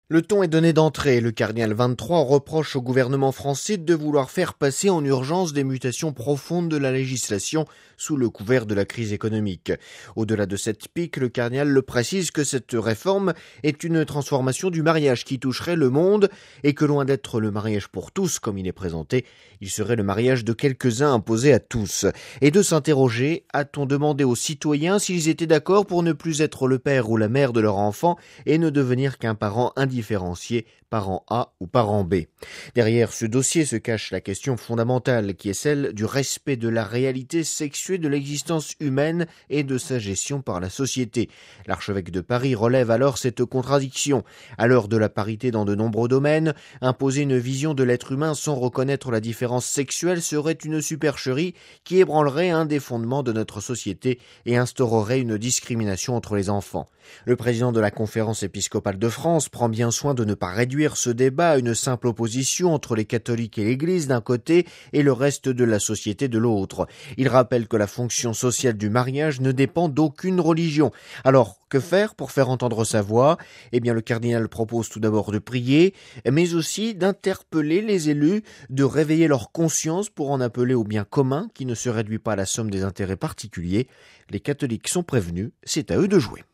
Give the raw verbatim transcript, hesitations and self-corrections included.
Le ton est donné d'entrée. Le cardinal vingt-trois reproche au gouvernement français de vouloir faire passer en urgence des mutations profondes de la législation sous le couvert de la crise économique. Au-delà de cette pique, le cardinal le précise que cette réforme est une transformation du mariage qui toucherait le monde et que loin d'être le mariage pour tous comme il est présenté, il serait le mariage de quelques-uns imposé à tous. Et de s'interroger, a-t-on demandé aux citoyens s'ils étaient d'accord pour ne plus être le père ou la mère de leur enfant et ne devenir qu'un parent indifférent différencier parent A ou parent B. Derrière ce dossier se cache la question fondamentale qui est celle du respect de la réalité sexuée de l'existence humaine et de sa gestion par la société. L'archevêque de Paris relève alors cette contradiction. À l'heure de la parité dans de nombreux domaines, imposer une vision de l'être humain sans reconnaître la différence sexuelle serait une supercherie qui ébranlerait un des fondements de notre société et instaurerait une discrimination entre les enfants. Le président de la Conférence épiscopale de France prend bien soin de ne pas réduire ce débat à une simple opposition entre les catholiques et l'Église d'un côté et le reste de la société de l'autre. Il rappelle que la fonction sociale du mariage ne dépend d'aucune religion. Alors, que faire pour faire entendre sa voix ? Eh bien, le cardinal propose tout d'abord de prier, mais aussi d'interpeller les élus, de réveiller leur conscience pour en appeler au bien commun qui ne se réduit pas à la somme des intérêts particuliers. Les catholiques sont prévenus, c'est à eux de jouer.